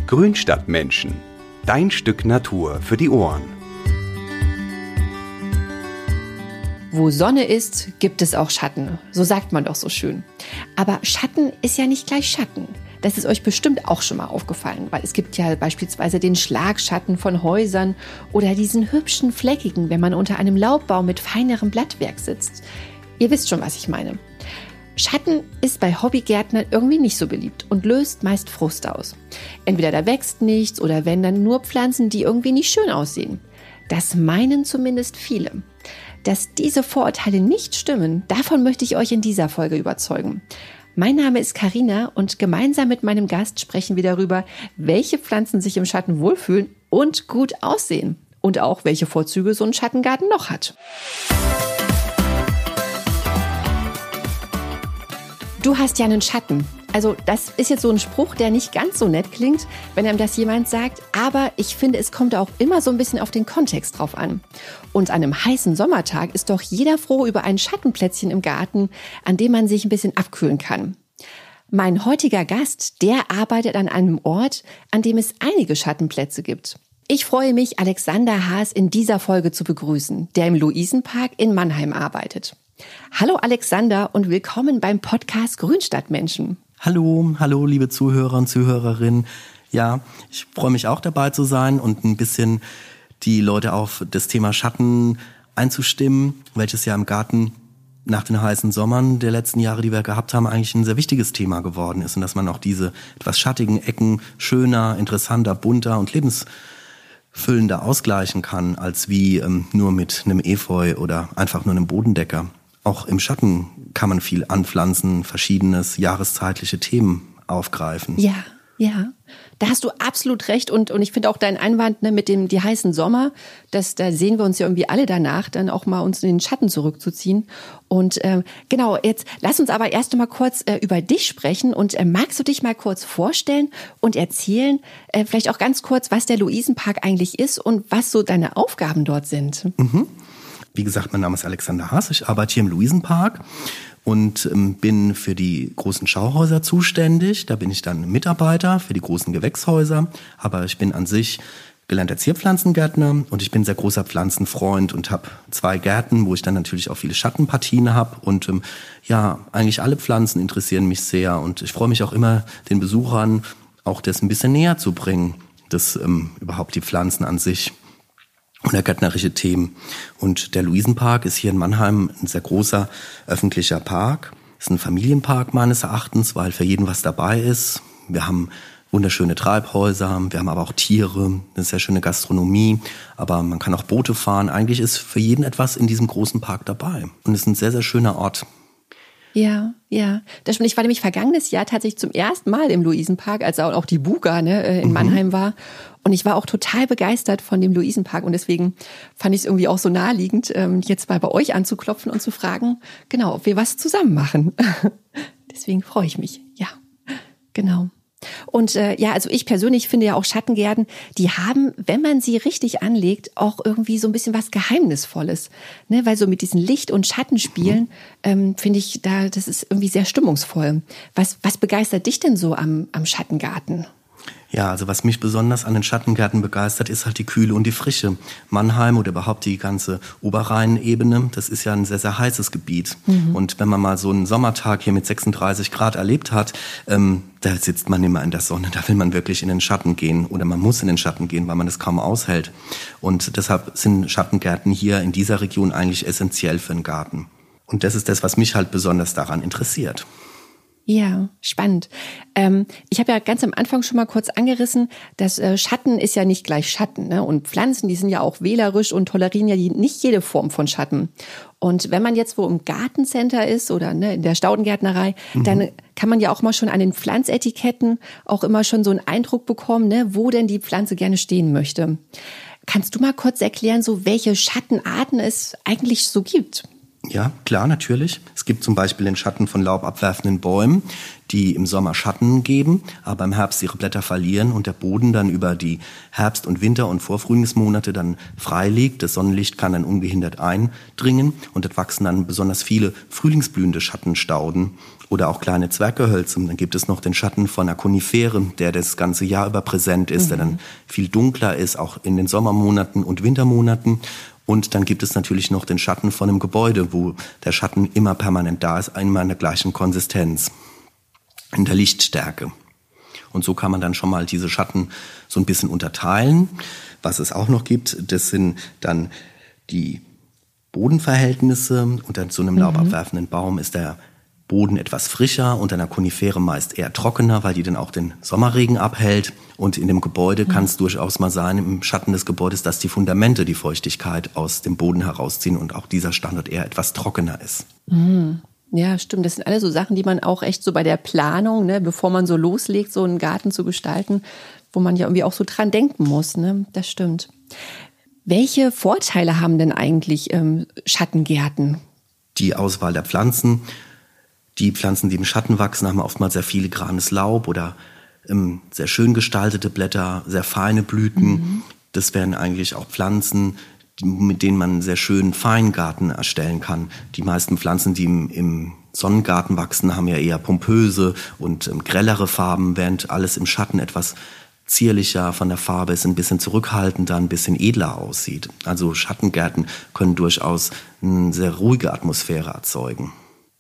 Grünstadtmenschen. Dein Stück Natur für die Ohren. Wo Sonne ist, gibt es auch Schatten. So sagt man doch so schön. Aber Schatten ist ja nicht gleich Schatten. Das ist euch bestimmt auch schon mal aufgefallen, weil es gibt ja beispielsweise den Schlagschatten von Häusern oder diesen hübschen Fleckigen, wenn man unter einem Laubbaum mit feinerem Blattwerk sitzt. Ihr wisst schon, was ich meine. Schatten ist bei Hobbygärtnern irgendwie nicht so beliebt und löst meist Frust aus. Entweder da wächst nichts oder wenn, dann nur Pflanzen, die irgendwie nicht schön aussehen. Das meinen zumindest viele. Dass diese Vorurteile nicht stimmen, davon möchte ich euch in dieser Folge überzeugen. Mein Name ist Carina und gemeinsam mit meinem Gast sprechen wir darüber, welche Pflanzen sich im Schatten wohlfühlen und gut aussehen. Und auch, welche Vorzüge so ein Schattengarten noch hat. Du hast ja einen Schatten. Also das ist jetzt so ein Spruch, der nicht ganz so nett klingt, wenn einem das jemand sagt. Aber ich finde, es kommt auch immer so ein bisschen auf den Kontext drauf an. Und an einem heißen Sommertag ist doch jeder froh über ein Schattenplätzchen im Garten, an dem man sich ein bisschen abkühlen kann. Mein heutiger Gast, der arbeitet an einem Ort, an dem es einige Schattenplätze gibt. Ich freue mich, Alexander Haas in dieser Folge zu begrüßen, der im Luisenpark in Mannheim arbeitet. Hallo Alexander und willkommen beim Podcast Grünstadtmenschen. Hallo, liebe Zuhörer und Zuhörerinnen. Ja, ich freue mich auch dabei zu sein und ein bisschen die Leute auf das Thema Schatten einzustimmen, welches ja im Garten nach den heißen Sommern der letzten Jahre, die wir gehabt haben, eigentlich ein sehr wichtiges Thema geworden ist und dass man auch diese etwas schattigen Ecken schöner, interessanter, bunter und lebensfüllender ausgleichen kann, als wie nur mit einem Efeu oder einfach nur einem Bodendecker. Auch im Schatten kann man viel anpflanzen, verschiedenes jahreszeitliche Themen aufgreifen. Ja, da hast du absolut recht und ich finde auch deinen Einwand mit dem die heißen Sommer, da sehen wir uns ja irgendwie alle danach, dann auch mal uns in den Schatten zurückzuziehen. Und genau, jetzt lass uns aber erst mal kurz über dich sprechen und magst du dich mal kurz vorstellen und erzählen, vielleicht auch ganz kurz, was der Luisenpark eigentlich ist und was so deine Aufgaben dort sind? Wie gesagt, mein Name ist Alexander Haas, ich arbeite hier im Luisenpark und bin für die großen Schauhäuser zuständig. Da bin ich dann Mitarbeiter für die großen Gewächshäuser, aber ich bin an sich gelernter Zierpflanzengärtner und ich bin sehr großer Pflanzenfreund und habe 2 Gärten, wo ich dann natürlich auch viele Schattenpartien habe und eigentlich alle Pflanzen interessieren mich sehr und ich freue mich auch immer, den Besuchern auch das ein bisschen näher zu bringen, das überhaupt die Pflanzen an sich oder gärtnerische Themen. Und der Luisenpark ist hier in Mannheim ein sehr großer öffentlicher Park. Ist ein Familienpark meines Erachtens, weil für jeden was dabei ist. Wir haben wunderschöne Treibhäuser, wir haben aber auch Tiere, eine sehr schöne Gastronomie, aber man kann auch Boote fahren. Eigentlich ist für jeden etwas in diesem großen Park dabei. Und es ist ein sehr, sehr schöner Ort. Ja, das stimmt. Ich war nämlich vergangenes Jahr tatsächlich zum ersten Mal im Luisenpark, als auch die Buga in Mannheim war. Und ich war auch total begeistert von dem Luisenpark und deswegen fand ich es irgendwie auch so naheliegend, jetzt mal bei euch anzuklopfen und zu fragen, genau, ob wir was zusammen machen. Deswegen freue ich mich. Ja, genau. Und also ich persönlich finde ja auch Schattengärten, die haben, wenn man sie richtig anlegt, auch irgendwie so ein bisschen was Geheimnisvolles. Ne? Weil so mit diesen Licht- und Schattenspielen finde ich, das ist irgendwie sehr stimmungsvoll. Was begeistert dich denn so am Schattengarten? Ja, also was mich besonders an den Schattengärten begeistert, ist halt die Kühle und die Frische. Mannheim oder überhaupt die ganze Oberrheinebene, das ist ja ein sehr, sehr heißes Gebiet. Und wenn man mal so einen Sommertag hier mit 36 Grad erlebt hat, da sitzt man immer in der Sonne, da will man wirklich in den Schatten gehen oder man muss in den Schatten gehen, weil man das kaum aushält. Und deshalb sind Schattengärten hier in dieser Region eigentlich essentiell für einen Garten. Und das ist das, was mich halt besonders daran interessiert. Ja, spannend. Ich habe ja ganz am Anfang schon mal kurz angerissen, dass Schatten ist ja nicht gleich Schatten, ne? Und Pflanzen, die sind ja auch wählerisch und tolerieren ja nicht jede Form von Schatten. Und wenn man jetzt wo im Gartencenter ist oder in der Staudengärtnerei, dann kann man ja auch mal schon an den Pflanzetiketten auch immer schon so einen Eindruck bekommen, ne, wo denn die Pflanze gerne stehen möchte. Kannst du mal kurz erklären, so welche Schattenarten es eigentlich so gibt? Ja, klar, natürlich. Es gibt zum Beispiel den Schatten von laubabwerfenden Bäumen, die im Sommer Schatten geben, aber im Herbst ihre Blätter verlieren und der Boden dann über die Herbst- und Winter- und Vorfrühlingsmonate dann frei liegt. Das Sonnenlicht kann dann ungehindert eindringen und dort wachsen dann besonders viele frühlingsblühende Schattenstauden oder auch kleine Zwerggehölze. Dann gibt es noch den Schatten von einer Konifere, der das ganze Jahr über präsent ist, der dann viel dunkler ist, auch in den Sommermonaten und Wintermonaten. Und dann gibt es natürlich noch den Schatten von einem Gebäude, wo der Schatten immer permanent da ist, immer in der gleichen Konsistenz, in der Lichtstärke. Und so kann man dann schon mal diese Schatten so ein bisschen unterteilen. Was es auch noch gibt, das sind dann die Bodenverhältnisse. Unter so einem laubabwerfenden Baum ist der Boden etwas frischer, unter einer Konifere meist eher trockener, weil die dann auch den Sommerregen abhält. Und in dem Gebäude kann es durchaus mal sein, im Schatten des Gebäudes, dass die Fundamente die Feuchtigkeit aus dem Boden herausziehen und auch dieser Standort eher etwas trockener ist. Ja, stimmt. Das sind alle so Sachen, die man auch echt so bei der Planung, ne, bevor man so loslegt, so einen Garten zu gestalten, wo man ja irgendwie auch so dran denken muss. Ne? Das stimmt. Welche Vorteile haben denn eigentlich Schattengärten? Die Auswahl der Pflanzen. Die Pflanzen, die im Schatten wachsen, haben oftmals sehr filigranes Laub oder sehr schön gestaltete Blätter, sehr feine Blüten. Das wären eigentlich auch Pflanzen, mit denen man einen sehr schönen Feingarten erstellen kann. Die meisten Pflanzen, die im Sonnengarten wachsen, haben ja eher pompöse und grellere Farben, während alles im Schatten etwas zierlicher von der Farbe ist, ein bisschen zurückhaltender, ein bisschen edler aussieht. Also Schattengärten können durchaus eine sehr ruhige Atmosphäre erzeugen.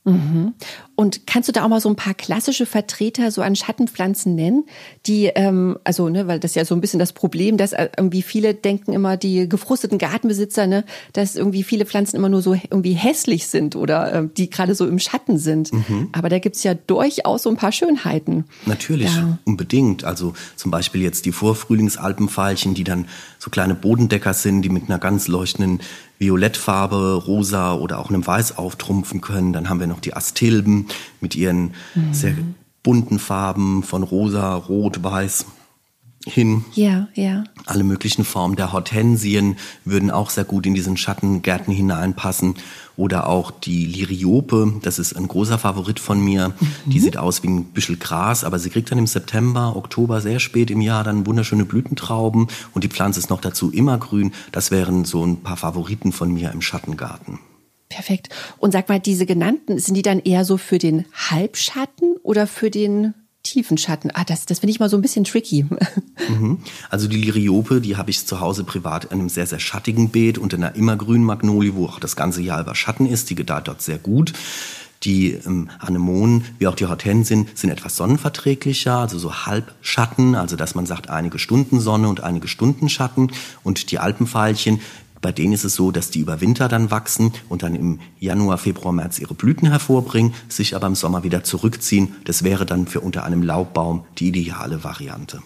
Und kannst du da auch mal so ein paar klassische Vertreter so an Schattenpflanzen nennen, die, weil das ist ja so ein bisschen das Problem, dass irgendwie viele denken immer, die gefrusteten Gartenbesitzer, ne, dass irgendwie viele Pflanzen immer nur so irgendwie hässlich sind oder die gerade so im Schatten sind. Aber da gibt's ja durchaus so ein paar Schönheiten. Natürlich, ja. Unbedingt. Also zum Beispiel jetzt die Vorfrühlingsalpenveilchen, die dann so kleine Bodendecker sind, die mit einer ganz leuchtenden Violettfarbe, rosa oder auch einem Weiß auftrumpfen können. Dann haben wir noch die Astilben mit ihren sehr bunten Farben von rosa, rot, weiß hin. Ja, ja. Alle möglichen Formen der Hortensien würden auch sehr gut in diesen Schattengärten hineinpassen. Oder auch die Liriope, das ist ein großer Favorit von mir. Die sieht aus wie ein Büschel Gras, aber sie kriegt dann im September, Oktober, sehr spät im Jahr dann wunderschöne Blütentrauben. Und die Pflanze ist noch dazu immergrün. Das wären so ein paar Favoriten von mir im Schattengarten. Perfekt. Und sag mal, diese genannten, sind die dann eher so für den Halbschatten oder für den tiefen Schatten? Das finde ich mal so ein bisschen tricky. Also die Liriope, die habe ich zu Hause privat in einem sehr, sehr schattigen Beet unter einer immergrünen Magnolie, wo auch das ganze Jahr über Schatten ist. Die gedeiht dort sehr gut. Die Anemonen, wie auch die Hortensien, sind etwas sonnenverträglicher, also so Halbschatten, also dass man sagt, einige Stunden Sonne und einige Stunden Schatten. Und die Alpenveilchen, bei denen ist es so, dass die über Winter dann wachsen und dann im Januar, Februar, März ihre Blüten hervorbringen, sich aber im Sommer wieder zurückziehen. Das wäre dann für unter einem Laubbaum die ideale Variante.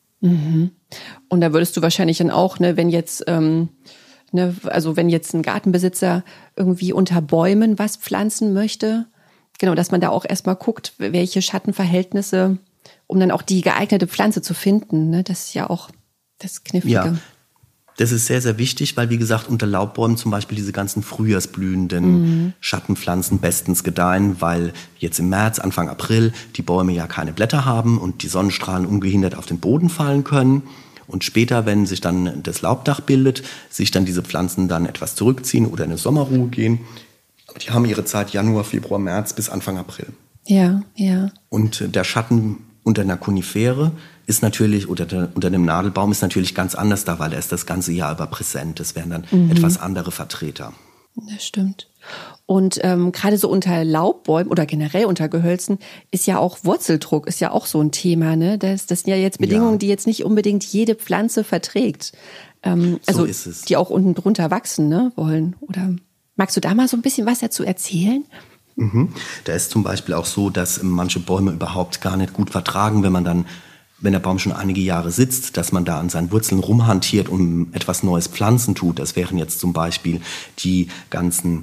Und da würdest du wahrscheinlich dann auch, ne, wenn jetzt wenn jetzt ein Gartenbesitzer irgendwie unter Bäumen was pflanzen möchte, genau, dass man da auch erstmal guckt, welche Schattenverhältnisse, um dann auch die geeignete Pflanze zu finden. Ne? Das ist ja auch das Knifflige. Ja. Das ist sehr, sehr wichtig, weil, wie gesagt, unter Laubbäumen zum Beispiel diese ganzen frühjahrsblühenden Schattenpflanzen bestens gedeihen, weil jetzt im März, Anfang April die Bäume ja keine Blätter haben und die Sonnenstrahlen ungehindert auf den Boden fallen können. Und später, wenn sich dann das Laubdach bildet, sich dann diese Pflanzen dann etwas zurückziehen oder in eine Sommerruhe gehen. Die haben ihre Zeit Januar, Februar, März bis Anfang April. Ja, ja. Und der Schatten unter einer Konifere ist natürlich, unter einem Nadelbaum ist natürlich ganz anders da, weil er ist das ganze Jahr über präsent. Das wären dann etwas andere Vertreter. Das stimmt. Und gerade so unter Laubbäumen oder generell unter Gehölzen ist ja auch Wurzeldruck, ist ja auch so ein Thema. Ne? Das sind ja jetzt Bedingungen, die jetzt nicht unbedingt jede Pflanze verträgt. Also so ist es. Die auch unten drunter wachsen, ne, wollen. Oder magst du da mal so ein bisschen was dazu erzählen? Da ist zum Beispiel auch so, dass manche Bäume überhaupt gar nicht gut vertragen, wenn der Baum schon einige Jahre sitzt, dass man da an seinen Wurzeln rumhantiert und etwas Neues pflanzen tut. Das wären jetzt zum Beispiel die ganzen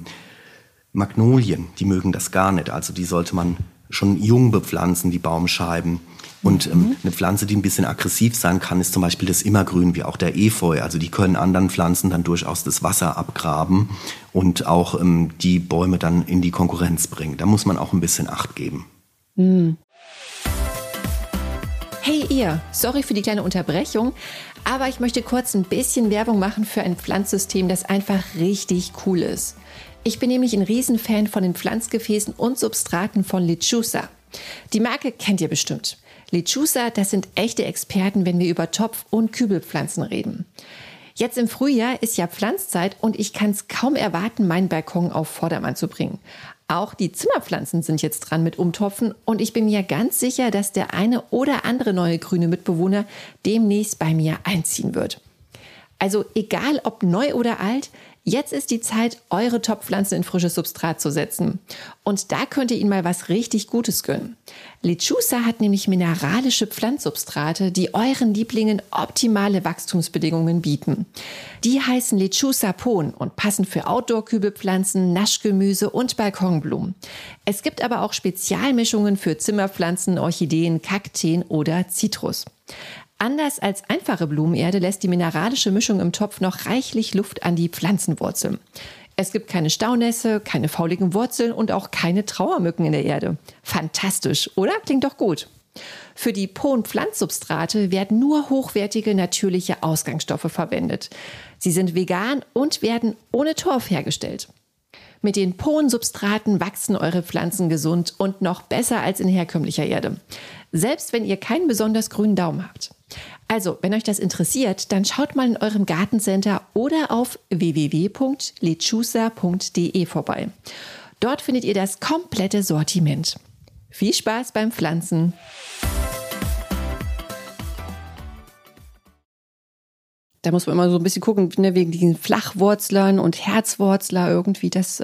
Magnolien, die mögen das gar nicht. Also die sollte man schon jung bepflanzen, die Baumscheiben. Und eine Pflanze, die ein bisschen aggressiv sein kann, ist zum Beispiel das Immergrün, wie auch der Efeu. Also die können anderen Pflanzen dann durchaus das Wasser abgraben und auch die Bäume dann in die Konkurrenz bringen. Da muss man auch ein bisschen Acht geben. Hey ihr, sorry für die kleine Unterbrechung, aber ich möchte kurz ein bisschen Werbung machen für ein Pflanzsystem, das einfach richtig cool ist. Ich bin nämlich ein Riesenfan von den Pflanzgefäßen und Substraten von Lechusa. Die Marke kennt ihr bestimmt. Lechusa, das sind echte Experten, wenn wir über Topf- und Kübelpflanzen reden. Jetzt im Frühjahr ist ja Pflanzzeit und ich kann es kaum erwarten, meinen Balkon auf Vordermann zu bringen. Auch die Zimmerpflanzen sind jetzt dran mit Umtopfen und ich bin mir ganz sicher, dass der eine oder andere neue grüne Mitbewohner demnächst bei mir einziehen wird. Also egal ob neu oder alt, jetzt ist die Zeit, eure Topfpflanzen in frisches Substrat zu setzen. Und da könnt ihr ihnen mal was richtig Gutes gönnen. Lechusa hat nämlich mineralische Pflanzsubstrate, die euren Lieblingen optimale Wachstumsbedingungen bieten. Die heißen Lechusa Pon und passen für Outdoor-Kübelpflanzen, Naschgemüse und Balkonblumen. Es gibt aber auch Spezialmischungen für Zimmerpflanzen, Orchideen, Kakteen oder Zitrus. Anders als einfache Blumenerde lässt die mineralische Mischung im Topf noch reichlich Luft an die Pflanzenwurzeln. Es gibt keine Staunässe, keine fauligen Wurzeln und auch keine Trauermücken in der Erde. Fantastisch, oder? Klingt doch gut. Für die Pon-Pflanzsubstrate werden nur hochwertige natürliche Ausgangsstoffe verwendet. Sie sind vegan und werden ohne Torf hergestellt. Mit den Pon-Substraten wachsen eure Pflanzen gesund und noch besser als in herkömmlicher Erde. Selbst wenn ihr keinen besonders grünen Daumen habt. Also, wenn euch das interessiert, dann schaut mal in eurem Gartencenter oder auf www.lechusa.de vorbei. Dort findet ihr das komplette Sortiment. Viel Spaß beim Pflanzen! Da muss man immer so ein bisschen gucken, ne, wegen diesen Flachwurzlern und Herzwurzler irgendwie, das,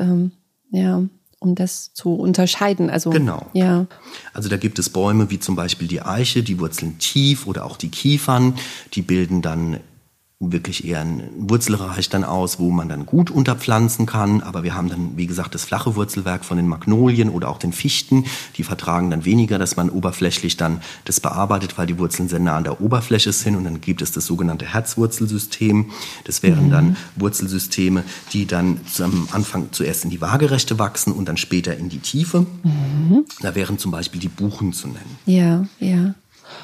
um das zu unterscheiden. Also, genau. Ja. Also da gibt es Bäume wie zum Beispiel die Eiche, die wurzeln tief, oder auch die Kiefern, die bilden dann wirklich eher ein Wurzelreich dann aus, wo man dann gut unterpflanzen kann. Aber wir haben dann, wie gesagt, das flache Wurzelwerk von den Magnolien oder auch den Fichten. Die vertragen dann weniger, dass man oberflächlich dann das bearbeitet, weil die Wurzeln sehr nah an der Oberfläche sind. Und dann gibt es das sogenannte Herzwurzelsystem. Das wären dann Wurzelsysteme, die dann am Anfang zuerst in die Waagerechte wachsen und dann später in die Tiefe. Da wären zum Beispiel die Buchen zu nennen. Ja, ja.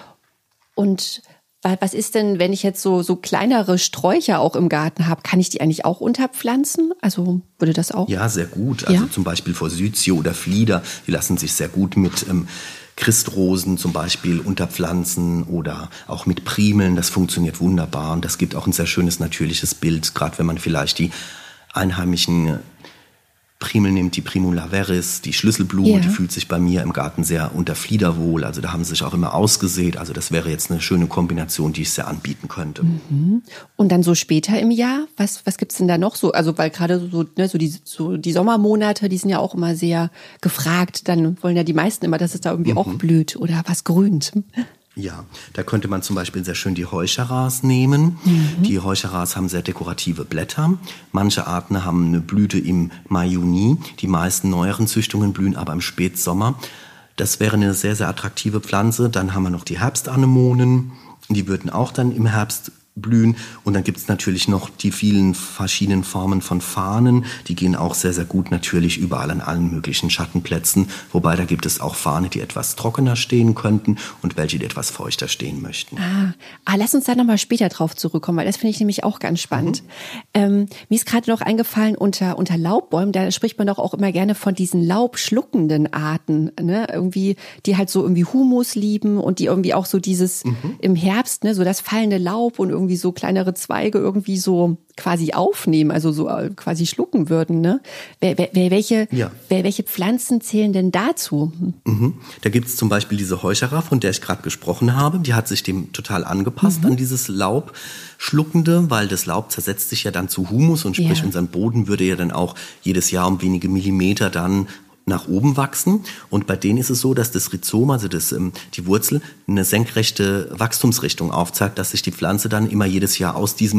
Und was ist denn, wenn ich jetzt so kleinere Sträucher auch im Garten habe? Kann ich die eigentlich auch unterpflanzen? Also würde das auch? Ja, sehr gut. Also zum Beispiel Forsythie oder Flieder, die lassen sich sehr gut mit Christrosen zum Beispiel unterpflanzen oder auch mit Primeln. Das funktioniert wunderbar und das gibt auch ein sehr schönes natürliches Bild, gerade wenn man vielleicht die einheimischen Primel nimmt, die Primula veris, die Schlüsselblume, die fühlt sich bei mir im Garten sehr unter Flieder wohl. Also da haben sie sich auch immer ausgesät. Also das wäre jetzt eine schöne Kombination, die ich sehr anbieten könnte. Und dann so später im Jahr, was gibt's denn da noch so? Also weil gerade die Sommermonate, die sind ja auch immer sehr gefragt. Dann wollen ja die meisten immer, dass es da irgendwie auch blüht oder was grünt. Ja, da könnte man zum Beispiel sehr schön die Heucheras nehmen. Die Heucheras haben sehr dekorative Blätter. Manche Arten haben eine Blüte im Mai, Juni. Die meisten neueren Züchtungen blühen aber im Spätsommer. Das wäre eine sehr, sehr attraktive Pflanze. Dann haben wir noch die Herbstanemonen. Die würden auch dann im Herbst blühen. Und dann gibt es natürlich noch die vielen verschiedenen Formen von Farnen. Die gehen auch sehr, sehr gut natürlich überall an allen möglichen Schattenplätzen. Wobei da gibt es auch Farne, die etwas trockener stehen könnten und welche, die etwas feuchter stehen möchten. Lass uns da nochmal später drauf zurückkommen, weil das finde ich nämlich auch ganz spannend. Mir ist gerade noch eingefallen, unter Laubbäumen, da spricht man doch auch immer gerne von diesen laubschluckenden Arten, ne? Irgendwie, die halt so irgendwie Humus lieben und die irgendwie auch so dieses im Herbst, ne, so das fallende Laub und irgendwie so kleinere Zweige irgendwie so quasi aufnehmen, also so quasi schlucken würden, ne? Welche Pflanzen zählen denn dazu? Da gibt es zum Beispiel diese Heuchera, von der ich gerade gesprochen habe. Die hat sich dem total angepasst an dieses Laubschluckende, weil das Laub zersetzt sich ja dann zu Humus und sprich unser Boden würde ja dann auch jedes Jahr um wenige Millimeter dann nach oben wachsen. Und bei denen ist es so, dass das Rhizom, also die Wurzel, eine senkrechte Wachstumsrichtung aufzeigt, dass sich die Pflanze dann immer jedes Jahr aus diesem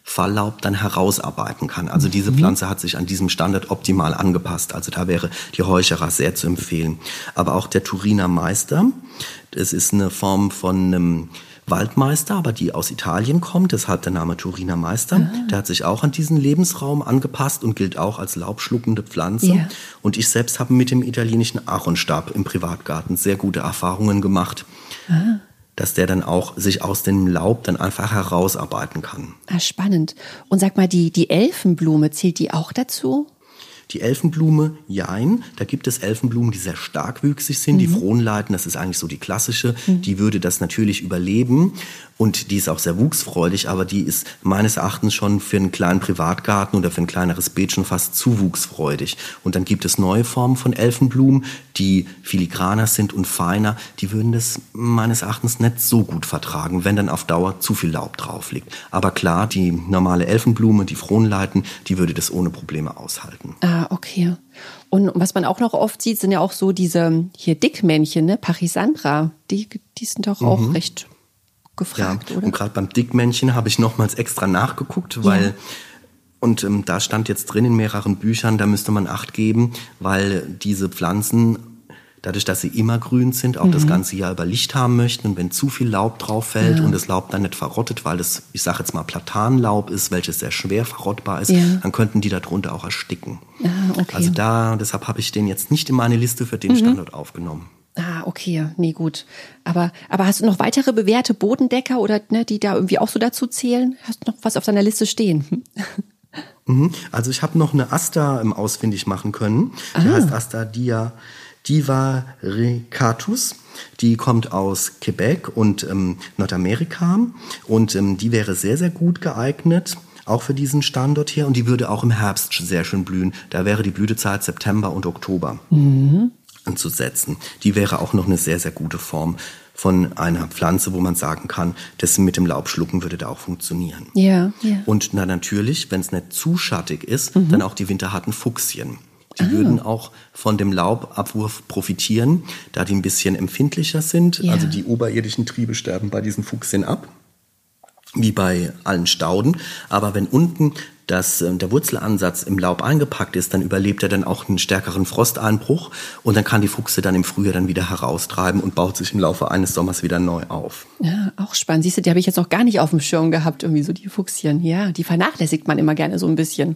Falllaub dann herausarbeiten kann. Also diese Pflanze hat sich an diesem Standard optimal angepasst. Also da wäre die Heuchera sehr zu empfehlen. Aber auch der Turiner Meister, das ist eine Form von einem Waldmeister, aber die aus Italien kommt, deshalb der Name Turiner Meister. Der hat sich auch an diesen Lebensraum angepasst und gilt auch als laubschluckende Pflanze. Ja. Und ich selbst habe mit dem italienischen Ahornstab im Privatgarten sehr gute Erfahrungen gemacht, dass der dann auch sich aus dem Laub dann einfach herausarbeiten kann. Ah, spannend. Und sag mal, die Elfenblume, zählt die auch dazu? Die Elfenblume, jein. Da gibt es Elfenblumen, die sehr starkwüchsig sind. Die Fronleiten, das ist eigentlich so die klassische. Die würde das natürlich überleben. Und die ist auch sehr wuchsfreudig, aber die ist meines Erachtens schon für einen kleinen Privatgarten oder für ein kleineres Beet schon fast zu wuchsfreudig. Und dann gibt es neue Formen von Elfenblumen, die filigraner sind und feiner. Die würden das meines Erachtens nicht so gut vertragen, wenn dann auf Dauer zu viel Laub drauf liegt. Aber klar, die normale Elfenblume, die Fronleiten, die würde das ohne Probleme aushalten. Ah, okay. Und was man auch noch oft sieht, sind ja auch so diese hier Dickmännchen, ne? Pachysandra. Die sind doch auch recht gefragt, oder? Und gerade beim Dickmännchen habe ich nochmals extra nachgeguckt, weil da stand jetzt drin in mehreren Büchern, da müsste man Acht geben, weil diese Pflanzen, dadurch, dass sie immer grün sind, auch das ganze Jahr über Licht haben möchten. Und wenn zu viel Laub drauf fällt und das Laub dann nicht verrottet, weil das, ich sage jetzt mal, Platanlaub ist, welches sehr schwer verrottbar ist, dann könnten die darunter auch ersticken. Ah, okay. Also deshalb habe ich den jetzt nicht in meine Liste für den Standort aufgenommen. Ah, okay, nee, gut. Aber hast du noch weitere bewährte Bodendecker oder ne, die da irgendwie auch so dazu zählen? Hast du noch was auf deiner Liste stehen? Also ich habe noch eine Aster ausfindig machen können. Die heißt Aster divaricatus. Die kommt aus Quebec und Nordamerika und die wäre sehr, sehr gut geeignet, auch für diesen Standort hier. Und die würde auch im Herbst sehr schön blühen. Da wäre die Blütezeit September und Oktober anzusetzen. Die wäre auch noch eine sehr, sehr gute Form von einer Pflanze, wo man sagen kann, das mit dem Laubschlucken würde da auch funktionieren. Ja. Und natürlich, wenn es nicht zu schattig ist, dann auch die winterharten Fuchsien. Die würden auch von dem Laubabwurf profitieren, da die ein bisschen empfindlicher sind. Ja. Also die oberirdischen Triebe sterben bei diesen Fuchsien ab, wie bei allen Stauden. Aber wenn unten der Wurzelansatz im Laub eingepackt ist, dann überlebt er dann auch einen stärkeren Frosteinbruch und dann kann die Fuchse dann im Frühjahr dann wieder heraustreiben und baut sich im Laufe eines Sommers wieder neu auf. Ja, auch spannend. Siehst du, die habe ich jetzt noch gar nicht auf dem Schirm gehabt, irgendwie so die Fuchsien. Ja, die vernachlässigt man immer gerne so ein bisschen.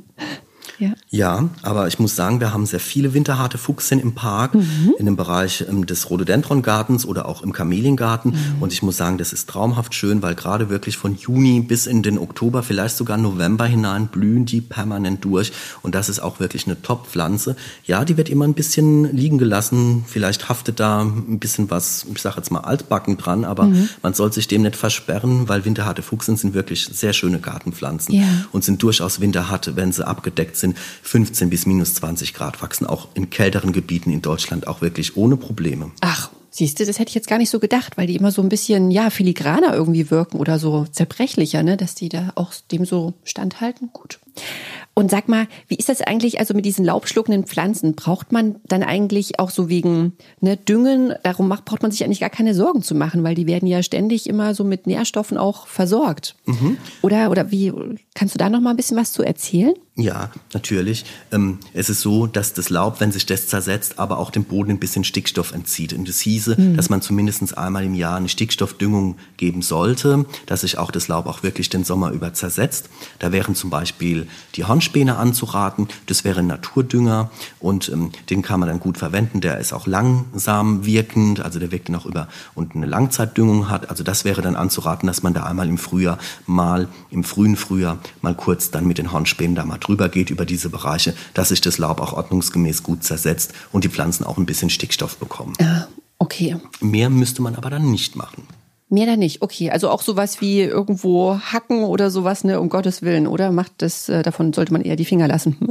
Ja, aber ich muss sagen, wir haben sehr viele winterharte Fuchsien im Park, in dem Bereich des Rhododendrongartens oder auch im Kameliengarten. Und ich muss sagen, das ist traumhaft schön, weil gerade wirklich von Juni bis in den Oktober, vielleicht sogar November hinein, blühen die permanent durch. Und das ist auch wirklich eine Top-Pflanze. Ja, die wird immer ein bisschen liegen gelassen. Vielleicht haftet da ein bisschen was, ich sage jetzt mal altbacken dran, aber man soll sich dem nicht versperren, weil winterharte Fuchsien sind wirklich sehr schöne Gartenpflanzen und sind durchaus winterhart, wenn sie abgedeckt sind. 15 bis minus 20 Grad wachsen auch in kälteren Gebieten in Deutschland auch wirklich ohne Probleme. Ach, siehst du, das hätte ich jetzt gar nicht so gedacht, weil die immer so ein bisschen, filigraner irgendwie wirken oder so zerbrechlicher, ne, dass die da auch dem so standhalten. Gut. Und sag mal, wie ist das eigentlich, also mit diesen laubschluckenden Pflanzen, braucht man dann eigentlich auch so wegen Düngen, braucht man sich eigentlich gar keine Sorgen zu machen, weil die werden ja ständig immer so mit Nährstoffen auch versorgt. Oder wie, kannst du da noch mal ein bisschen was zu erzählen? Ja, natürlich. Es ist so, dass das Laub, wenn sich das zersetzt, aber auch dem Boden ein bisschen Stickstoff entzieht. Und das hieße, dass man zumindest einmal im Jahr eine Stickstoffdüngung geben sollte, dass sich auch das Laub auch wirklich den Sommer über zersetzt. Da wären zum Beispiel die Hornspäne anzuraten. Das wäre ein Naturdünger und den kann man dann gut verwenden. Der ist auch langsam wirkend, also der wirkt dann auch über und eine Langzeitdüngung hat. Also das wäre dann anzuraten, dass man da einmal im frühen Frühjahr mal kurz dann mit den Hornspänen da mal drüber geht über diese Bereiche, dass sich das Laub auch ordnungsgemäß gut zersetzt und die Pflanzen auch ein bisschen Stickstoff bekommen. Ah, okay. Mehr müsste man aber dann nicht machen. Mehr dann nicht, okay. Also auch sowas wie irgendwo hacken oder sowas, um Gottes Willen, oder? Davon sollte man eher die Finger lassen.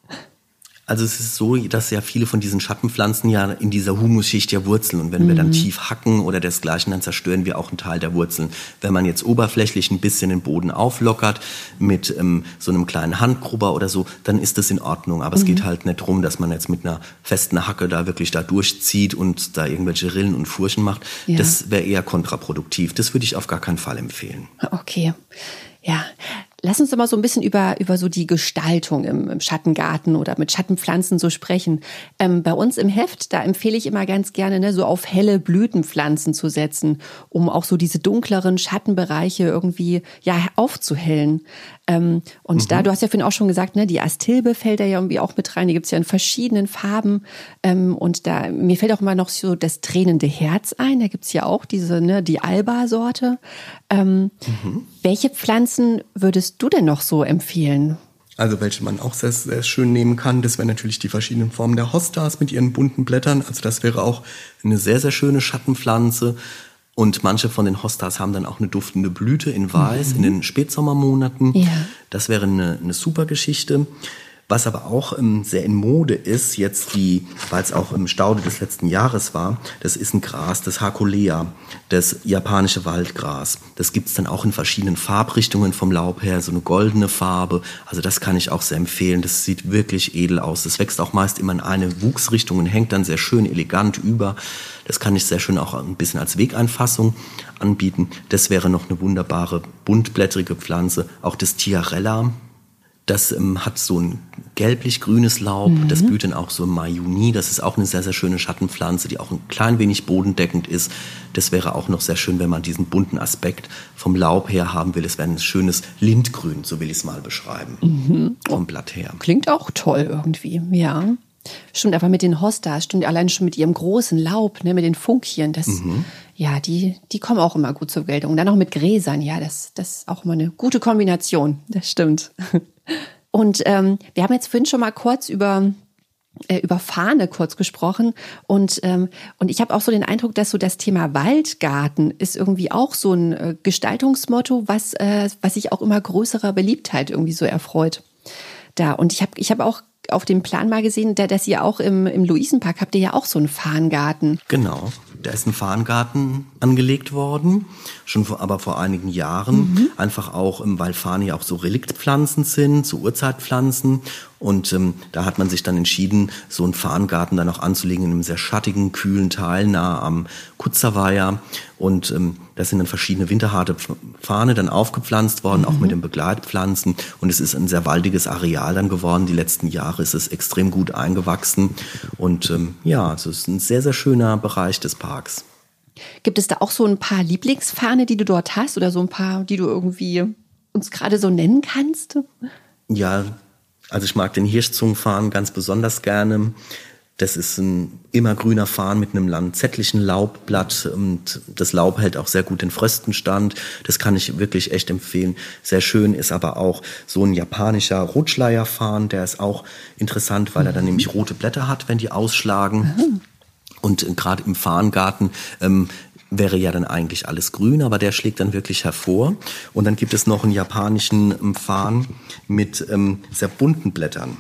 Also es ist so, dass ja viele von diesen Schattenpflanzen ja in dieser Humusschicht ja wurzeln. Und wenn wir dann tief hacken oder desgleichen, dann zerstören wir auch einen Teil der Wurzeln. Wenn man jetzt oberflächlich ein bisschen den Boden auflockert mit so einem kleinen Handgrubber oder so, dann ist das in Ordnung. Aber es geht halt nicht darum, dass man jetzt mit einer festen Hacke da wirklich da durchzieht und da irgendwelche Rillen und Furchen macht. Ja. Das wäre eher kontraproduktiv. Das würde ich auf gar keinen Fall empfehlen. Okay, ja. Lass uns doch mal so ein bisschen über so die Gestaltung im Schattengarten oder mit Schattenpflanzen so sprechen. Bei uns im Heft, da empfehle ich immer ganz gerne, ne, so auf helle Blütenpflanzen zu setzen, um auch so diese dunkleren Schattenbereiche irgendwie aufzuhellen. Und da, du hast ja vorhin auch schon gesagt, ne, die Astilbe fällt da ja irgendwie auch mit rein. Die gibt's ja in verschiedenen Farben. Und da, mir fällt auch immer noch so das tränende Herz ein. Da gibt's ja auch diese, ne, die Alba-Sorte. Welche Pflanzen würdest du denn noch so empfehlen? Also welche man auch sehr, sehr schön nehmen kann, das wären natürlich die verschiedenen Formen der Hostas mit ihren bunten Blättern. Also das wäre auch eine sehr, sehr schöne Schattenpflanze. Und manche von den Hostas haben dann auch eine duftende Blüte in Weiß in den Spätsommermonaten. Ja. Das wäre eine super Geschichte. Was aber auch sehr in Mode ist, jetzt weil es auch im Staude des letzten Jahres war, das ist ein Gras, das Hakulea, das japanische Waldgras. Das gibt's dann auch in verschiedenen Farbrichtungen vom Laub her, so eine goldene Farbe. Also das kann ich auch sehr empfehlen. Das sieht wirklich edel aus. Das wächst auch meist immer in eine Wuchsrichtung und hängt dann sehr schön elegant über. Das kann ich sehr schön auch ein bisschen als Wegeinfassung anbieten. Das wäre noch eine wunderbare, buntblättrige Pflanze. Auch das Tiarella. Das hat so ein gelblich-grünes Laub, das blüht dann auch so im Mai, Juni. Das ist auch eine sehr, sehr schöne Schattenpflanze, die auch ein klein wenig bodendeckend ist. Das wäre auch noch sehr schön, wenn man diesen bunten Aspekt vom Laub her haben will. Es wäre ein schönes Lindgrün, so will ich es mal beschreiben, vom Blatt her. Klingt auch toll irgendwie, ja. Stimmt, aber mit den Hostas, stimmt, allein schon mit ihrem großen Laub, ne, mit den Funkchen, das, ja, die kommen auch immer gut zur Geltung. Und dann auch mit Gräsern, ja, das ist auch immer eine gute Kombination, das stimmt. Und wir haben jetzt vorhin schon mal kurz über Fahne kurz gesprochen und ich habe auch so den Eindruck, dass so das Thema Waldgarten ist irgendwie auch so ein Gestaltungsmotto, was sich auch immer größerer Beliebtheit irgendwie so erfreut. Und ich hab auch auf dem Plan mal gesehen, dass ihr auch im Luisenpark habt ihr ja auch so einen Farngarten. Genau, da ist ein Farngarten angelegt worden, aber vor einigen Jahren. Einfach auch, weil Farne ja auch so Reliktpflanzen sind, so Urzeitpflanzen. Und da hat man sich dann entschieden, so einen Farngarten dann auch anzulegen in einem sehr schattigen, kühlen Teil nahe am Kutzerweiher. Und da sind dann verschiedene winterharte Farne dann aufgepflanzt worden, auch mit den Begleitpflanzen. Und es ist ein sehr waldiges Areal dann geworden. Die letzten Jahre ist es extrem gut eingewachsen. Und es ist ein sehr, sehr schöner Bereich des Parks. Gibt es da auch so ein paar Lieblingsfarne, die du dort hast? Oder so ein paar, die du irgendwie uns gerade so nennen kannst? Ja, also ich mag den Hirschzungenfarn ganz besonders gerne. Das ist ein immergrüner Farn mit einem lanzettlichen Laubblatt und das Laub hält auch sehr gut den Frösten stand. Das kann ich wirklich echt empfehlen. Sehr schön ist aber auch so ein japanischer Rotschleierfarn, der ist auch interessant, weil er dann nämlich rote Blätter hat, wenn die ausschlagen. Und gerade im Farngarten wäre ja dann eigentlich alles grün, aber der schlägt dann wirklich hervor. Und dann gibt es noch einen japanischen Farn mit sehr bunten Blättern.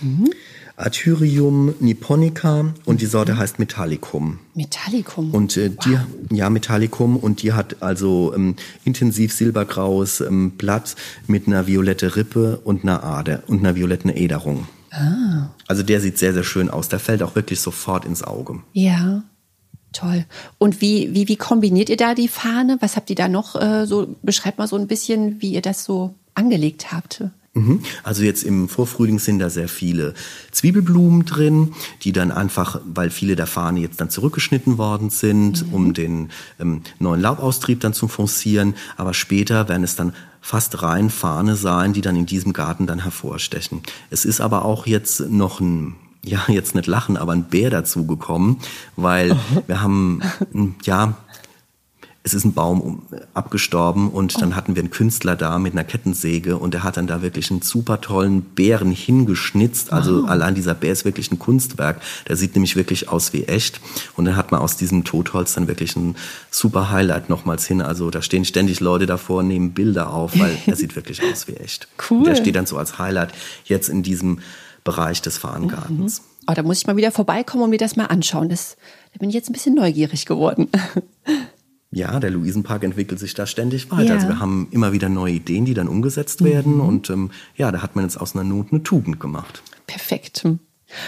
Artyrium nipponica und die Sorte heißt Metallicum. Metallicum? Und Metallicum, und die hat also intensiv silbergraues Blatt mit einer violetten Rippe und einer Ader und einer violetten Äderung. Ah. Also der sieht sehr, sehr schön aus. Der fällt auch wirklich sofort ins Auge. Ja. Toll. Und wie kombiniert ihr da die Fahne? Was habt ihr da noch so? Beschreibt mal so ein bisschen, wie ihr das so angelegt habt. Also jetzt im Vorfrühling sind da sehr viele Zwiebelblumen drin, die dann einfach, weil viele der Fahne jetzt dann zurückgeschnitten worden sind, um den neuen Laubaustrieb dann zu forcieren. Aber später werden es dann fast rein Fahne sein, die dann in diesem Garten dann hervorstechen. Es ist aber auch jetzt noch jetzt nicht lachen, aber ein Bär dazugekommen, weil wir haben, es ist ein Baum abgestorben und dann hatten wir einen Künstler da mit einer Kettensäge und der hat dann da wirklich einen super tollen Bären hingeschnitzt. Also allein dieser Bär ist wirklich ein Kunstwerk. Der sieht nämlich wirklich aus wie echt. Und dann hat man aus diesem Totholz dann wirklich ein super Highlight nochmals hin. Also da stehen ständig Leute davor, nehmen Bilder auf, weil er sieht wirklich aus wie echt. Cool. Und der steht dann so als Highlight jetzt in diesem Bereich des Farngartens. Oh, da muss ich mal wieder vorbeikommen und mir das mal anschauen. Da bin ich jetzt ein bisschen neugierig geworden. Ja, der Luisenpark entwickelt sich da ständig weiter. Ja. Also wir haben immer wieder neue Ideen, die dann umgesetzt werden. Und da hat man jetzt aus einer Not eine Tugend gemacht. Perfekt.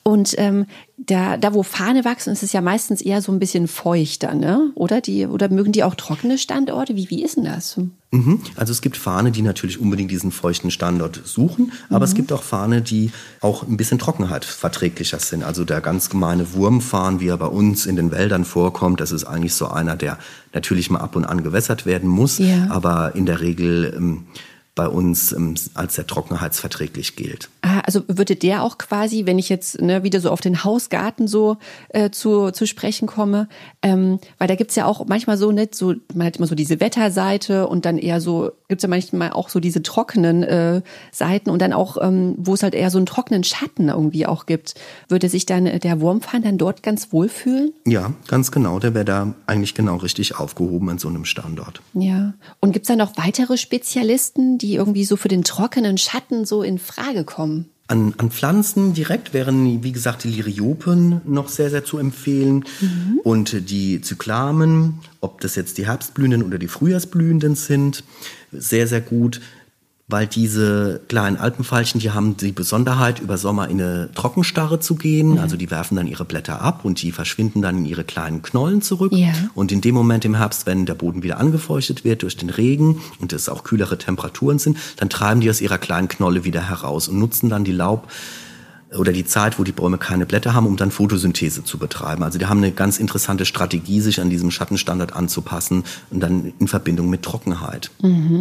Und da wo Farne wachsen, ist es ja meistens eher so ein bisschen feuchter, ne? Oder mögen die auch trockene Standorte? Wie ist denn das? Also es gibt Farne, die natürlich unbedingt diesen feuchten Standort suchen, aber es gibt auch Farne, die auch ein bisschen trockenheitsverträglicher sind. Also der ganz gemeine Wurmfarn, wie er bei uns in den Wäldern vorkommt, das ist eigentlich so einer, der natürlich mal ab und an gewässert werden muss, aber in der Regel bei uns als sehr trockenheitsverträglich gilt. Also würde der auch quasi, wenn ich jetzt wieder so auf den Hausgarten so zu sprechen komme, weil da gibt's ja auch manchmal man hat immer so diese Wetterseite und dann eher so, gibt's ja manchmal auch so diese trockenen Seiten und dann auch, wo es halt eher so einen trockenen Schatten irgendwie auch gibt. Würde sich dann der Wurmfarn dann dort ganz wohl fühlen? Ja, ganz genau. Der wäre da eigentlich genau richtig aufgehoben an so einem Standort. Ja. Und gibt's da noch weitere Spezialisten, die irgendwie so für den trockenen Schatten so in Frage kommen? An Pflanzen direkt wären, wie gesagt, die Liriopen noch sehr, sehr zu empfehlen. Und die Zyklamen, ob das jetzt die Herbstblühenden oder die Frühjahrsblühenden sind, sehr, sehr gut. Weil diese kleinen Alpenveilchen, die haben die Besonderheit, über Sommer in eine Trockenstarre zu gehen. Also die werfen dann ihre Blätter ab und die verschwinden dann in ihre kleinen Knollen zurück. Ja. Und in dem Moment im Herbst, wenn der Boden wieder angefeuchtet wird durch den Regen und es auch kühlere Temperaturen sind, dann treiben die aus ihrer kleinen Knolle wieder heraus und nutzen dann die oder die Zeit, wo die Bäume keine Blätter haben, um dann Photosynthese zu betreiben. Also die haben eine ganz interessante Strategie, sich an diesem Schattenstandard anzupassen und dann in Verbindung mit Trockenheit.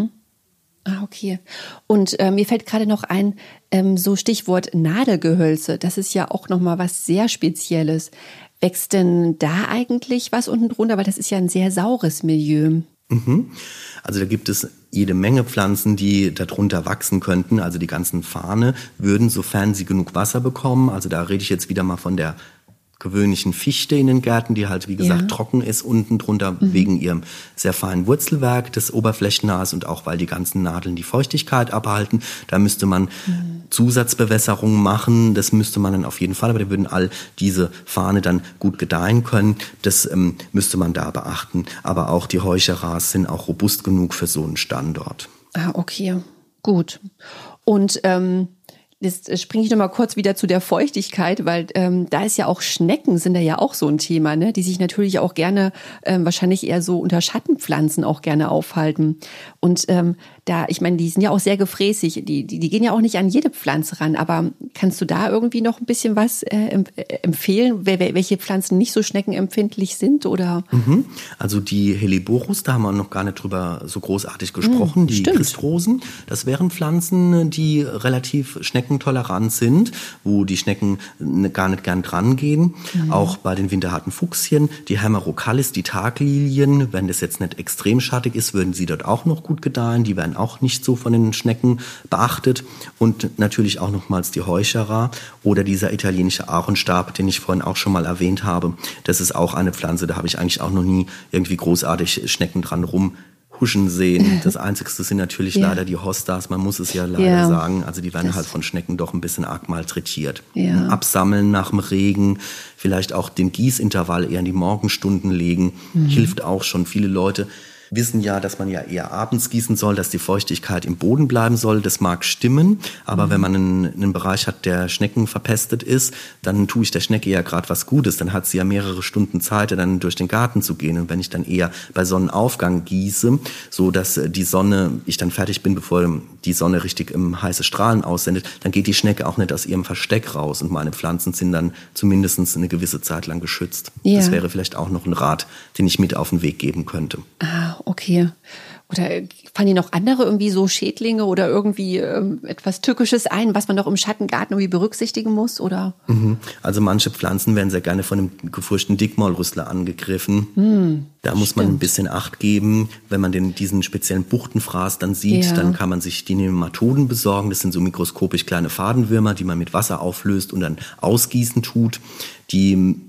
Okay. Und mir fällt gerade noch ein, so Stichwort Nadelgehölze. Das ist ja auch nochmal was sehr Spezielles. Wächst denn da eigentlich was unten drunter? Weil das ist ja ein sehr saures Milieu. Also da gibt es jede Menge Pflanzen, die darunter wachsen könnten. Also die ganzen Farne würden, sofern sie genug Wasser bekommen. Also da rede ich jetzt wieder mal von der gewöhnlichen Fichte in den Gärten, die halt, wie gesagt, trocken ist unten drunter wegen ihrem sehr feinen Wurzelwerk, das oberflächennah ist und auch, weil die ganzen Nadeln die Feuchtigkeit abhalten. Da müsste man Zusatzbewässerung machen, das müsste man dann auf jeden Fall, aber da würden all diese Farne dann gut gedeihen können. Das müsste man da beachten. Aber auch die Heucheras sind auch robust genug für so einen Standort. Okay, gut. Und jetzt springe ich noch mal kurz wieder zu der Feuchtigkeit, weil da ist ja auch Schnecken sind da ja auch so ein Thema, ne, die sich natürlich auch gerne wahrscheinlich eher so unter Schattenpflanzen auch gerne aufhalten. Und ich meine, die sind ja auch sehr gefräßig, die gehen ja auch nicht an jede Pflanze ran, aber kannst du da irgendwie noch ein bisschen was empfehlen, welche Pflanzen nicht so schneckenempfindlich sind oder? Also die Helleborus, da haben wir noch gar nicht drüber so großartig gesprochen, die Christrosen, das wären Pflanzen, die relativ schneckentolerant sind, wo die Schnecken gar nicht gern dran gehen. Auch bei den winterharten Fuchsien, die Hemerocallis, die Taglilien, wenn das jetzt nicht extrem schattig ist, würden sie dort auch noch gut gedeihen, die werden auch nicht so von den Schnecken beachtet. Und natürlich auch nochmals die Heuchera oder dieser italienische Aaronstab, den ich vorhin auch schon mal erwähnt habe. Das ist auch eine Pflanze, da habe ich eigentlich auch noch nie irgendwie großartig Schnecken dran rumhuschen sehen. Das Einzigste sind natürlich leider die Hostas, man muss es ja leider sagen. Also die werden halt von Schnecken doch ein bisschen arg malträtiert. Absammeln nach dem Regen, vielleicht auch den Gießintervall eher in die Morgenstunden legen, hilft auch schon. Viele Leute wissen ja, dass man ja eher abends gießen soll, dass die Feuchtigkeit im Boden bleiben soll. Das mag stimmen, aber wenn man einen Bereich hat, der Schnecken verpestet ist, dann tue ich der Schnecke ja gerade was Gutes. Dann hat sie ja mehrere Stunden Zeit, dann durch den Garten zu gehen. Und wenn ich dann eher bei Sonnenaufgang gieße, so dass ich dann fertig bin, bevor die Sonne richtig heiße Strahlen aussendet, dann geht die Schnecke auch nicht aus ihrem Versteck raus und meine Pflanzen sind dann zumindest eine gewisse Zeit lang geschützt. Das wäre vielleicht auch noch ein Rat, den ich mit auf den Weg geben könnte. Okay. Oder fallen dir noch andere irgendwie so Schädlinge oder irgendwie etwas Tückisches ein, was man noch im Schattengarten irgendwie berücksichtigen muss, oder? Also manche Pflanzen werden sehr gerne von dem gefurchten Dickmaulrüssler angegriffen. Da muss man ein bisschen Acht geben. Wenn man diesen speziellen Buchtenfraß dann sieht, dann kann man sich die Nematoden besorgen. Das sind so mikroskopisch kleine Fadenwürmer, die man mit Wasser auflöst und dann ausgießen tut. Die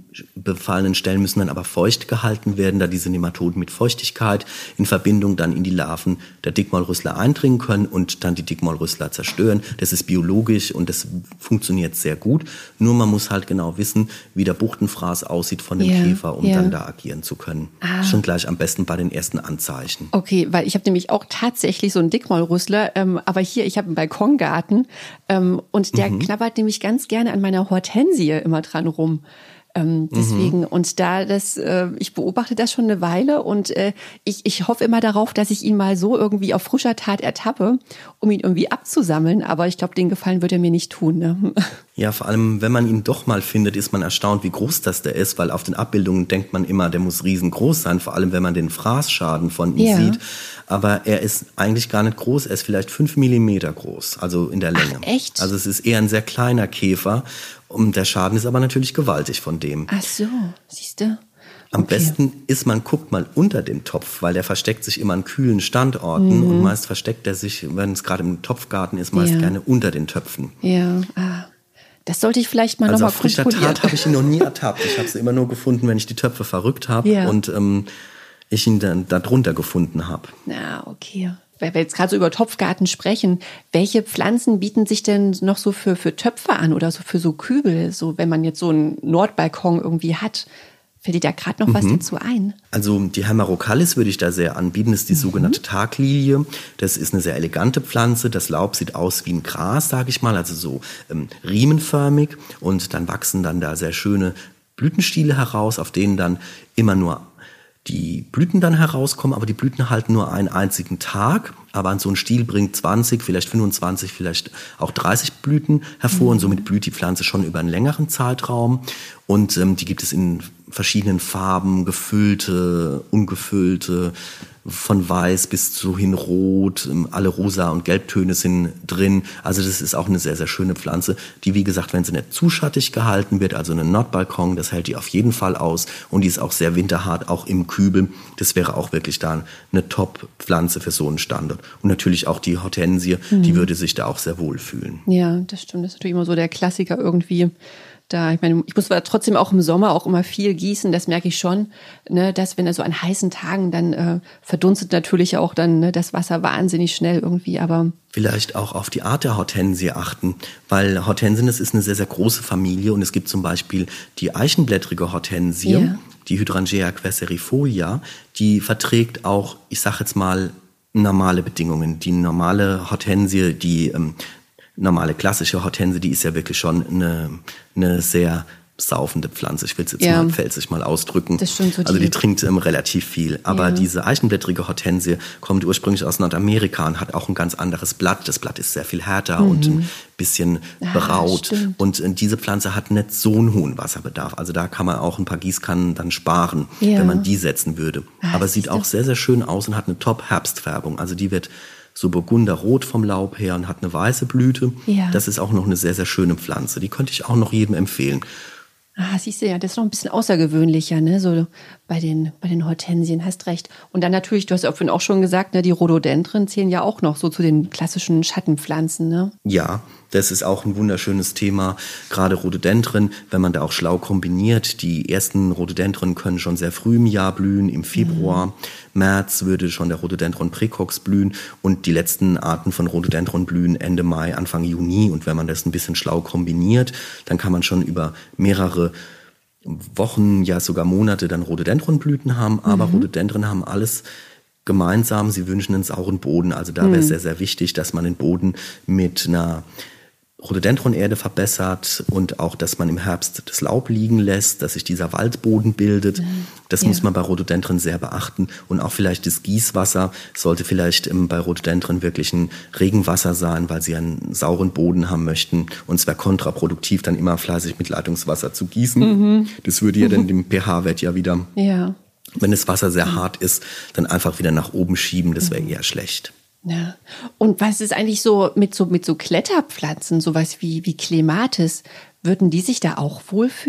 befallenen Stellen müssen dann aber feucht gehalten werden, da diese Nematoden mit Feuchtigkeit in Verbindung dann in die Larven der Dickmaulrüssler eindringen können und dann die Dickmaulrüssler zerstören. Das ist biologisch und das funktioniert sehr gut. Nur man muss halt genau wissen, wie der Buchtenfraß aussieht von dem Käfer, um dann da agieren zu können. Schon gleich am besten bei den ersten Anzeichen. Okay, weil ich habe nämlich auch tatsächlich so einen Dickmaulrüssler, aber hier, ich habe einen Balkongarten und der knabbert nämlich ganz gerne an meiner Hortensie immer dran rum. Deswegen, und ich beobachte das schon eine Weile und ich hoffe immer darauf, dass ich ihn mal so irgendwie auf frischer Tat ertappe, um ihn irgendwie abzusammeln, aber ich glaube, den Gefallen wird er mir nicht tun. Ne? Ja, vor allem, wenn man ihn doch mal findet, ist man erstaunt, wie groß das der ist, weil auf den Abbildungen denkt man immer, der muss riesengroß sein, vor allem, wenn man den Fraßschaden von ihm sieht. Aber er ist eigentlich gar nicht groß, er ist vielleicht 5 Millimeter groß, also in der Länge. Ach, echt? Also es ist eher ein sehr kleiner Käfer und der Schaden ist aber natürlich gewaltig von dem. Ach so, siehst du? Am besten ist, man guckt mal unter dem Topf, weil der versteckt sich immer an kühlen Standorten und meist versteckt er sich, wenn es gerade im Topfgarten ist, meist gerne unter den Töpfen. Ja, das sollte ich vielleicht mal nochmal kontrollieren. Also auf frischer Tat habe ich ihn noch nie ertappt. Ich habe sie immer nur gefunden, wenn ich die Töpfe verrückt habe und ich ihn dann da drunter gefunden habe. Na, okay. Weil wir jetzt gerade so über Topfgarten sprechen, welche Pflanzen bieten sich denn noch so für Töpfe an oder so für so Kübel, so wenn man jetzt so einen Nordbalkon irgendwie hat? Fällt dir da gerade noch was dazu ein? Also die Hemerocallis würde ich da sehr anbieten. Das ist die sogenannte Taglilie. Das ist eine sehr elegante Pflanze. Das Laub sieht aus wie ein Gras, sage ich mal, also so riemenförmig. Und dann wachsen dann da sehr schöne Blütenstiele heraus, auf denen dann immer nur die Blüten dann herauskommen, aber die Blüten halten nur einen einzigen Tag. Aber so ein Stiel bringt 20, vielleicht 25, vielleicht auch 30 Blüten hervor. Und somit blüht die Pflanze schon über einen längeren Zeitraum. Und die gibt es in verschiedenen Farben, gefüllte, ungefüllte, von weiß bis zu hin rot, alle rosa und gelbtöne sind drin. Also das ist auch eine sehr, sehr schöne Pflanze, die, wie gesagt, wenn sie nicht zu schattig gehalten wird, also ein Nordbalkon, das hält die auf jeden Fall aus und die ist auch sehr winterhart, auch im Kübel. Das wäre auch wirklich da eine Top-Pflanze für so einen Standort. Und natürlich auch die Hortensie, die würde sich da auch sehr wohl fühlen. Ja, das stimmt. Das ist natürlich immer so der Klassiker irgendwie. Da, ich meine, ich muss aber trotzdem auch im Sommer auch immer viel gießen, das merke ich schon, ne, dass wenn er so an heißen Tagen dann verdunstet natürlich auch dann das Wasser wahnsinnig schnell irgendwie, aber vielleicht auch auf die Art der Hortensie achten, weil Hortensien, das ist eine sehr, sehr große Familie und es gibt zum Beispiel die eichenblättrige Hortensie, die Hydrangea quercerifolia, die verträgt auch, ich sag jetzt mal, normale Bedingungen. Die normale Hortensie, die normale klassische Hortensie, die ist ja wirklich schon eine sehr saufende Pflanze. Ich will es jetzt mal pfälzisch mal ausdrücken. Das stimmt, so also die trinkt relativ viel. Aber diese eichenblättrige Hortensie kommt ursprünglich aus Nordamerika und hat auch ein ganz anderes Blatt. Das Blatt ist sehr viel härter und ein bisschen beraut. Stimmt. Und diese Pflanze hat nicht so einen hohen Wasserbedarf. Also da kann man auch ein paar Gießkannen dann sparen, wenn man die setzen würde. Aber sieht auch sehr, sehr schön aus und hat eine Top-Herbstfärbung. Also die wird so burgunderrot vom Laub her und hat eine weiße Blüte. Ja. Das ist auch noch eine sehr, sehr schöne Pflanze. Die könnte ich auch noch jedem empfehlen. Siehst du, ja, das ist noch ein bisschen außergewöhnlicher, ne, so bei den Hortensien, hast recht. Und dann natürlich, du hast ja auch schon gesagt, ne, die Rhododendren zählen ja auch noch so zu den klassischen Schattenpflanzen, ne? Ja, das ist auch ein wunderschönes Thema, gerade Rhododendren, wenn man da auch schlau kombiniert. Die ersten Rhododendren können schon sehr früh im Jahr blühen, im Februar, März würde schon der Rhododendron praecox blühen und die letzten Arten von Rhododendron blühen Ende Mai, Anfang Juni. Und wenn man das ein bisschen schlau kombiniert, dann kann man schon über mehrere Wochen, ja sogar Monate dann Rhododendronblüten haben. Aber Rhododendren haben alles gemeinsam, sie wünschen einen sauren Boden. Also da wäre es sehr, sehr wichtig, dass man den Boden mit einer Rhododendronerde verbessert und auch, dass man im Herbst das Laub liegen lässt, dass sich dieser Waldboden bildet. Das muss man bei Rhododendren sehr beachten. Und auch vielleicht das Gießwasser sollte vielleicht bei Rhododendren wirklich ein Regenwasser sein, weil sie einen sauren Boden haben möchten. Und es wäre kontraproduktiv, dann immer fleißig mit Leitungswasser zu gießen. Das würde ja dann den pH-Wert ja wieder, wenn das Wasser sehr hart ist, dann einfach wieder nach oben schieben. Das wäre eher schlecht. Ja. Und was ist eigentlich so mit so Kletterpflanzen, sowas wie Clematis? Würden die sich da auch wohlfühlen?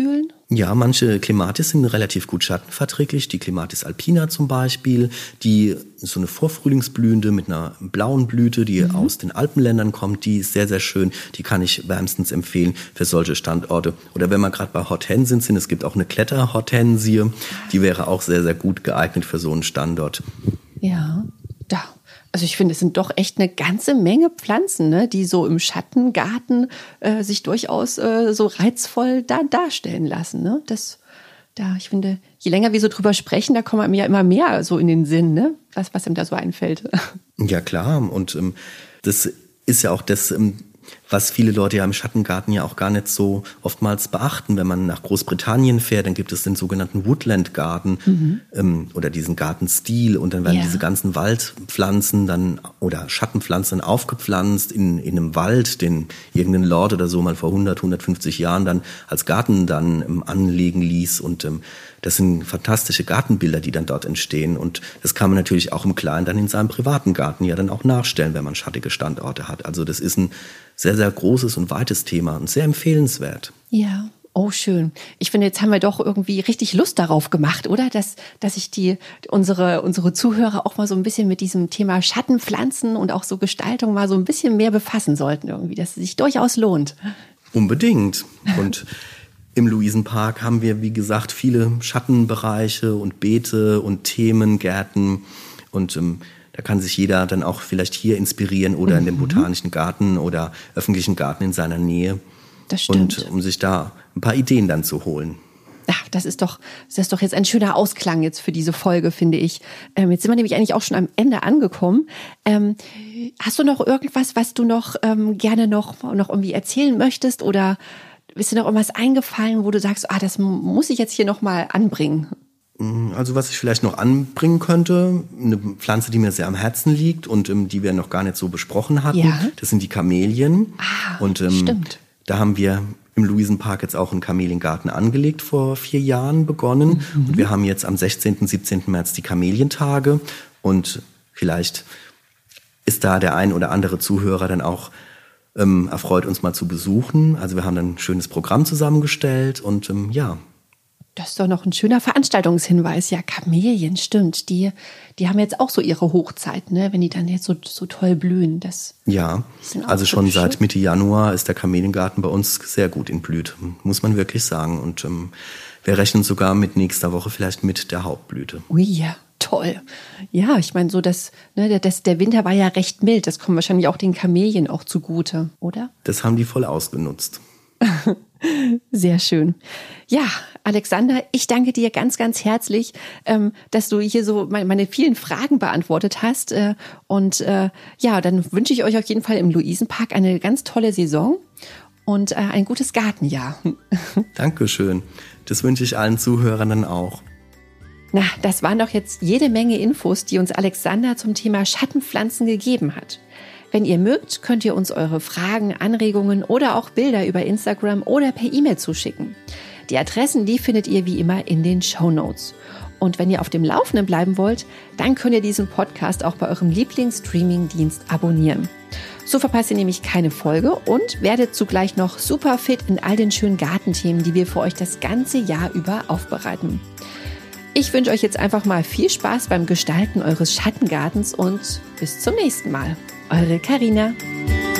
Ja, manche Clematis sind relativ gut schattenverträglich. Die Clematis alpina zum Beispiel, die ist so eine vorfrühlingsblühende mit einer blauen Blüte, die aus den Alpenländern kommt. Die ist sehr, sehr schön. Die kann ich wärmstens empfehlen für solche Standorte. Oder wenn wir gerade bei Hortensien sind, es gibt auch eine Kletterhortensie. Die wäre auch sehr, sehr gut geeignet für so einen Standort. Ja, da. Also ich finde, es sind doch echt eine ganze Menge Pflanzen, ne, die so im Schattengarten sich durchaus so reizvoll darstellen lassen. Ne? Ich finde, je länger wir so drüber sprechen, da kommen mir ja immer mehr so in den Sinn, ne? Was ihm da so einfällt. Ja klar, und das ist ja auch das, was viele Leute ja im Schattengarten ja auch gar nicht so oftmals beachten. Wenn man nach Großbritannien fährt, dann gibt es den sogenannten Woodland Garden oder diesen Gartenstil und dann werden diese ganzen Waldpflanzen dann oder Schattenpflanzen aufgepflanzt in einem Wald, den irgendein Lord oder so mal vor 150 Jahren dann als Garten dann anlegen ließ und das sind fantastische Gartenbilder, die dann dort entstehen und das kann man natürlich auch im Kleinen dann in seinem privaten Garten ja dann auch nachstellen, wenn man schattige Standorte hat. Also das ist ein sehr, sehr großes und weites Thema und sehr empfehlenswert. Ja, oh schön. Ich finde, jetzt haben wir doch irgendwie richtig Lust darauf gemacht, oder? Dass sich unsere Zuhörer auch mal so ein bisschen mit diesem Thema Schattenpflanzen und auch so Gestaltung mal so ein bisschen mehr befassen sollten irgendwie, dass es sich durchaus lohnt. Unbedingt. Und im Luisenpark haben wir, wie gesagt, viele Schattenbereiche und Beete und Themengärten und da kann sich jeder dann auch vielleicht hier inspirieren oder in dem Botanischen Garten oder öffentlichen Garten in seiner Nähe. Das stimmt. Und um sich da ein paar Ideen dann zu holen. Ach, das ist doch jetzt ein schöner Ausklang jetzt für diese Folge, finde ich. Jetzt sind wir nämlich eigentlich auch schon am Ende angekommen. Hast du noch irgendwas, was du noch gerne noch irgendwie erzählen möchtest? Oder ist dir noch irgendwas eingefallen, wo du sagst, das muss ich jetzt hier noch mal anbringen? Also was ich vielleicht noch anbringen könnte, eine Pflanze, die mir sehr am Herzen liegt und die wir noch gar nicht so besprochen hatten, das sind die Kamelien. Und stimmt. Da haben wir im Luisenpark jetzt auch einen Kameliengarten angelegt, vor 4 Jahren begonnen. Und wir haben jetzt am 16., 17. März die Kamelientage und vielleicht ist da der ein oder andere Zuhörer dann auch erfreut, uns mal zu besuchen. Also wir haben dann ein schönes Programm zusammengestellt und Das ist doch noch ein schöner Veranstaltungshinweis. Ja, Kamelien, stimmt. Die haben jetzt auch so ihre Hochzeit, ne? Wenn die dann jetzt so toll blühen. Also schon seit Mitte Januar ist der Kameliengarten bei uns sehr gut in Blüte, muss man wirklich sagen. Und wir rechnen sogar mit nächster Woche vielleicht mit der Hauptblüte. Ui, ja, toll. Ja, ich meine, so der Winter war ja recht mild. Das kommt wahrscheinlich auch den Kamelien auch zugute, oder? Das haben die voll ausgenutzt. Sehr schön. Ja, Alexander, ich danke dir ganz, ganz herzlich, dass du hier so meine vielen Fragen beantwortet hast. Und dann wünsche ich euch auf jeden Fall im Luisenpark eine ganz tolle Saison und ein gutes Gartenjahr. Dankeschön. Das wünsche ich allen Zuhörern dann auch. Na, das waren doch jetzt jede Menge Infos, die uns Alexander zum Thema Schattenpflanzen gegeben hat. Wenn ihr mögt, könnt ihr uns eure Fragen, Anregungen oder auch Bilder über Instagram oder per E-Mail zuschicken. Die Adressen, die findet ihr wie immer in den Shownotes. Und wenn ihr auf dem Laufenden bleiben wollt, dann könnt ihr diesen Podcast auch bei eurem Lieblings-Streaming-Dienst abonnieren. So verpasst ihr nämlich keine Folge und werdet zugleich noch super fit in all den schönen Gartenthemen, die wir für euch das ganze Jahr über aufbereiten. Ich wünsche euch jetzt einfach mal viel Spaß beim Gestalten eures Schattengartens und bis zum nächsten Mal. Eure Carina.